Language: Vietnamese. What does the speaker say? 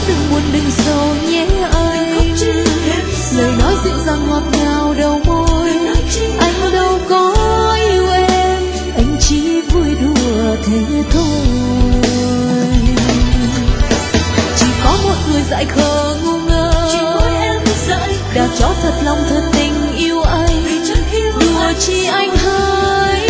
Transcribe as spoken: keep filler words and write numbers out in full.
đừng buồn đừng sầu nhé anh. Lời nói dịu dàng ngọt ngào đầu môi, anh đâu có yêu em, anh chỉ vui đùa thế thôi. Chỉ có một người dại khờ ngu ngơ, đã cho thật lòng thật tình yêu anh, đùa chi anh hỡi